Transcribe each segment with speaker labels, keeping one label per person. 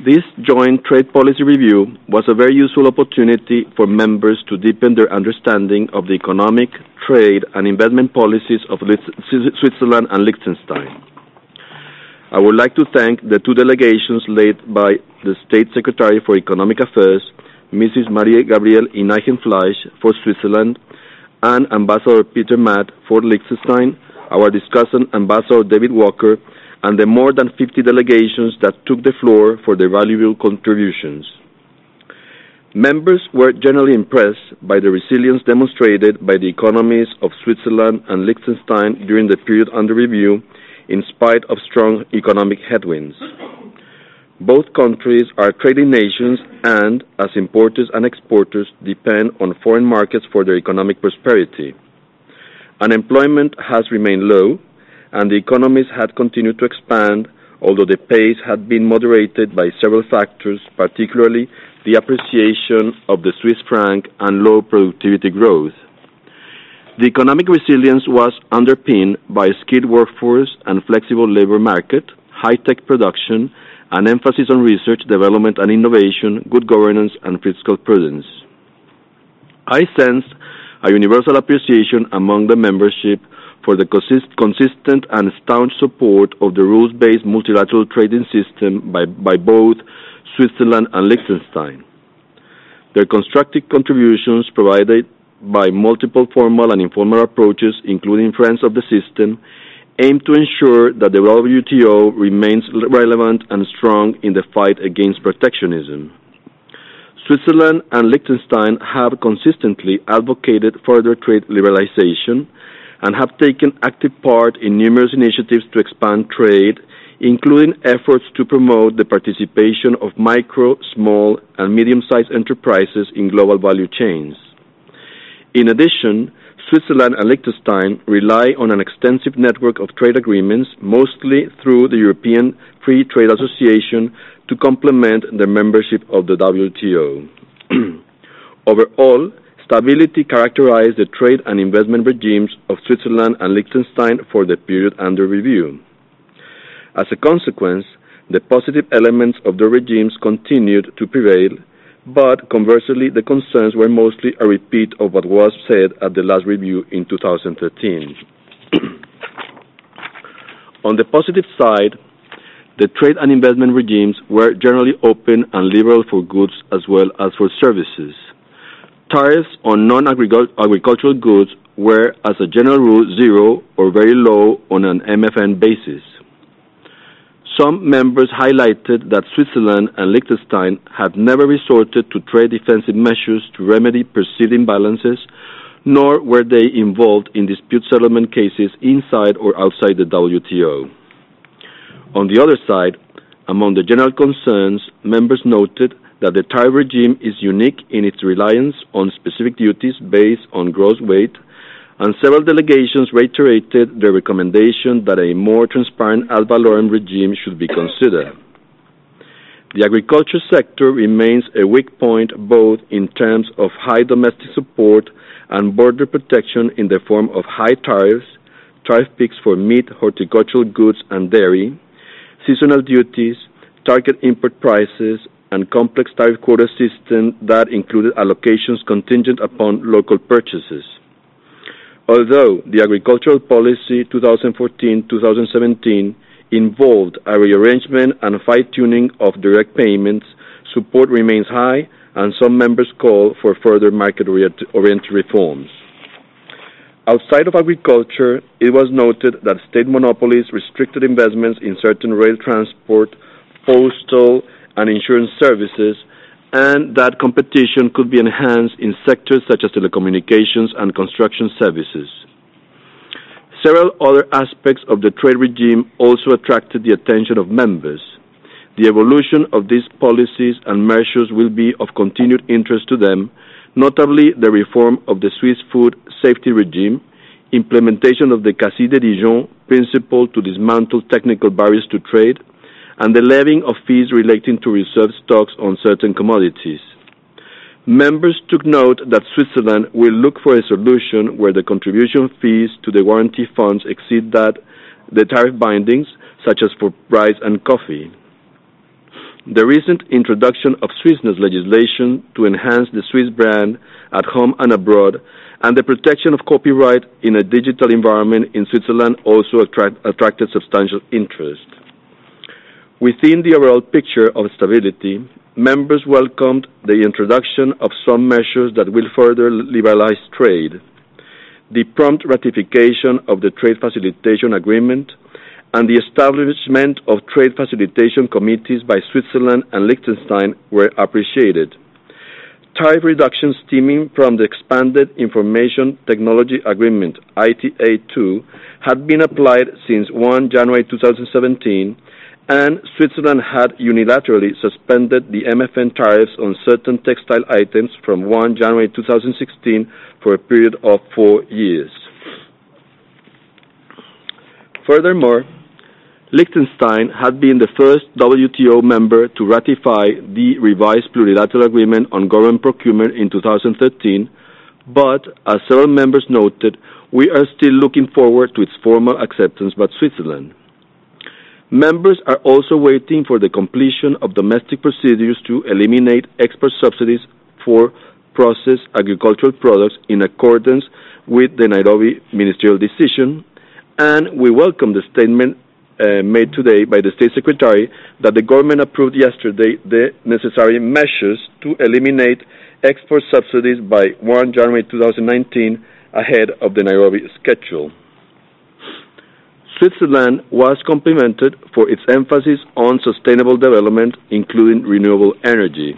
Speaker 1: This joint trade policy review was a very useful opportunity for members to deepen their understanding of the economic, trade, and investment policies of Switzerland and Liechtenstein. I would like to thank the two delegations led by the State Secretary for Economic Affairs, Mrs. Marie Gabrielle Ineichen-Fleisch, for Switzerland, and Ambassador Peter Matt for Liechtenstein, our discussant Ambassador David Walker, and the more than 50 delegations that took the floor for their valuable contributions. Members were generally impressed by the resilience demonstrated by the economies of Switzerland and Liechtenstein during the period under review, in spite of strong economic headwinds. Both countries are trading nations and, as importers and exporters, depend on foreign markets for their economic prosperity. Unemployment has remained low, and the economies had continued to expand, although the pace had been moderated by several factors, particularly the appreciation of the Swiss franc and low productivity growth. The economic resilience was underpinned by a skilled workforce and flexible labor market, high-tech production, and emphasis on research, development, and innovation, good governance, and fiscal prudence. I sensed a universal appreciation among the membership for the consistent and staunch support of the rules-based multilateral trading system by both Switzerland and Liechtenstein. Their constructive contributions provided by multiple formal and informal approaches, including Friends of the System, aim to ensure that the WTO remains relevant and strong in the fight against protectionism. Switzerland and Liechtenstein have consistently advocated further trade liberalization and have taken active part in numerous initiatives to expand trade, including efforts to promote the participation of micro, small, and medium-sized enterprises in global value chains. In addition, Switzerland and Liechtenstein rely on an extensive network of trade agreements, mostly through the European Free Trade Association, to complement their membership of the WTO. Overall, stability characterized the trade and investment regimes of Switzerland and Liechtenstein for the period under review. As a consequence, the positive elements of the regimes continued to prevail, but conversely, the concerns were mostly a repeat of what was said at the last review in 2013. On the positive side, the trade and investment regimes were generally open and liberal for goods as well as for services. Tariffs on non-agricultural goods were, as a general rule, zero or very low on an MFN basis. Some members highlighted that Switzerland and Liechtenstein had never resorted to trade defensive measures to remedy perceived imbalances, nor were they involved in dispute settlement cases inside or outside the WTO. On the other side, among the general concerns, members noted that the tariff regime is unique in its reliance on specific duties based on gross weight, and several delegations reiterated their recommendation that a more transparent ad valorem regime should be considered. The agriculture sector remains a weak point both in terms of high domestic support and border protection in the form of high tariffs, tariff peaks for meat, horticultural goods, and dairy, seasonal duties, target import prices, and complex tariff quota system that included allocations contingent upon local purchases. Although the Agricultural Policy 2014-2017 involved a rearrangement and fine-tuning of direct payments, support remains high, and some members call for further market-oriented reforms. Outside of agriculture, it was noted that state monopolies restricted investments in certain rail transport, postal, and insurance services, and that competition could be enhanced in sectors such as telecommunications and construction services. Several other aspects of the trade regime also attracted the attention of members. The evolution of these policies and measures will be of continued interest to them, notably the reform of the Swiss food safety regime, implementation of the Cassis de Dijon principle to dismantle technical barriers to trade, and the levying of fees relating to reserve stocks on certain commodities. Members took note that Switzerland will look for a solution where the contribution fees to the warranty funds exceed the tariff bindings, such as for rice and coffee. the recent introduction of Swissness legislation to enhance the Swiss brand at home and abroad, and the protection of copyright in a digital environment in Switzerland also attracted substantial interest. Within the overall picture of stability, members welcomed the introduction of some measures that will further liberalize trade, the prompt ratification of the Trade Facilitation Agreement, and the establishment of trade facilitation committees by Switzerland and Liechtenstein were appreciated. Tariff reductions stemming from the expanded Information Technology Agreement, ITA2, had been applied since 1 January 2017, and Switzerland had unilaterally suspended the MFN tariffs on certain textile items from 1 January 2016 for a period of 4 years. Furthermore, Liechtenstein had been the first WTO member to ratify the revised Plurilateral Agreement on Government Procurement in 2013, but, as several members noted, we are still looking forward to its formal acceptance by Switzerland. Members are also waiting for the completion of domestic procedures to eliminate export subsidies for processed agricultural products in accordance with the Nairobi ministerial decision, and we welcome the statement made today by the State Secretary that the government approved yesterday the necessary measures to eliminate export subsidies by 1 January 2019 ahead of the Nairobi schedule. Switzerland was complimented for its emphasis on sustainable development, including renewable energy.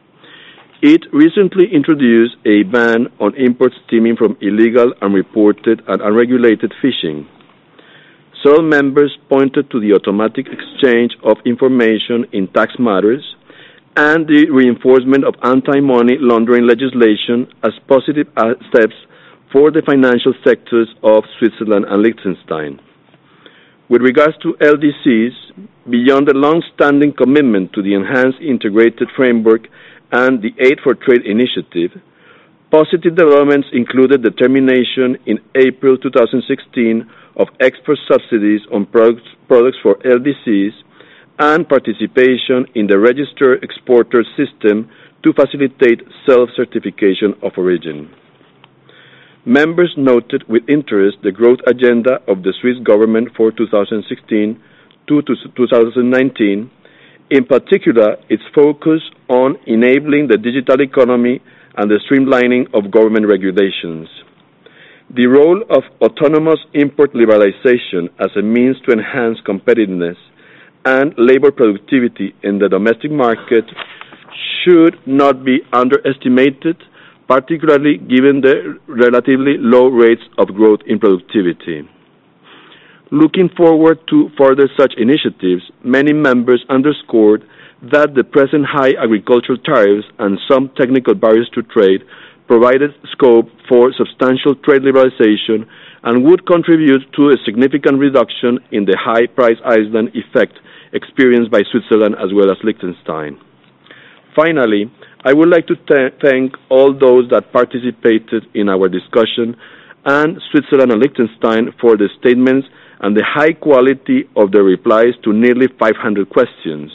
Speaker 1: It recently introduced a ban on imports stemming from illegal, unreported, and unregulated fishing. Several members pointed to the automatic exchange of information in tax matters and the reinforcement of anti-money laundering legislation as positive steps for the financial sectors of Switzerland and Liechtenstein. With regards to LDCs, beyond the long-standing commitment to the enhanced integrated framework and the Aid for Trade initiative, positive developments included the termination in April 2016 of export subsidies on products for LDCs and participation in the registered exporter system to facilitate self-certification of origin. Members noted with interest the growth agenda of the Swiss government for 2016 to 2019, in particular its focus on enabling the digital economy and the streamlining of government regulations. The role of autonomous import liberalization as a means to enhance competitiveness and labor productivity in the domestic market should not be underestimated, particularly given the relatively low rates of growth in productivity. Looking forward to further such initiatives, many members underscored that the present high agricultural tariffs and some technical barriers to trade provided scope for substantial trade liberalization and would contribute to a significant reduction in the high price island effect experienced by Switzerland as well as Liechtenstein. Finally, I would like to thank all those that participated in our discussion and Switzerland and Liechtenstein for the statements and the high quality of the replies to nearly 500 questions.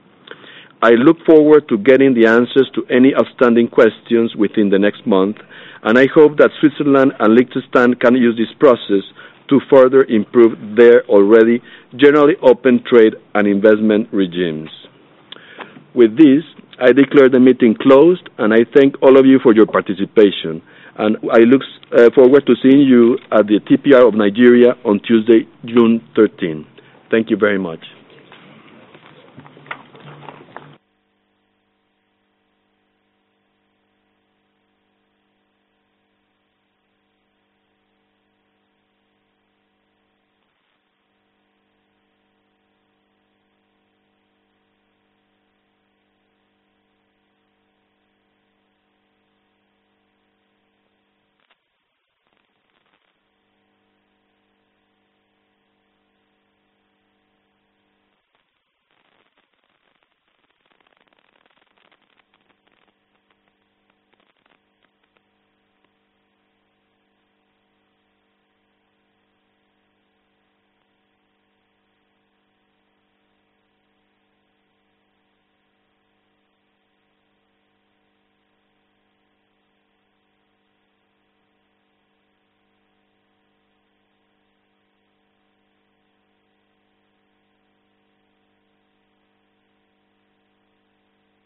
Speaker 1: I look forward to getting the answers to any outstanding questions within the next month, and I hope that Switzerland and Liechtenstein can use this process to further improve their already generally open trade and investment regimes. With this, I declare the meeting closed, and I thank all of you for your participation. And I look forward to seeing you at the TPR of Nigeria on Tuesday, June 13. Thank you very much.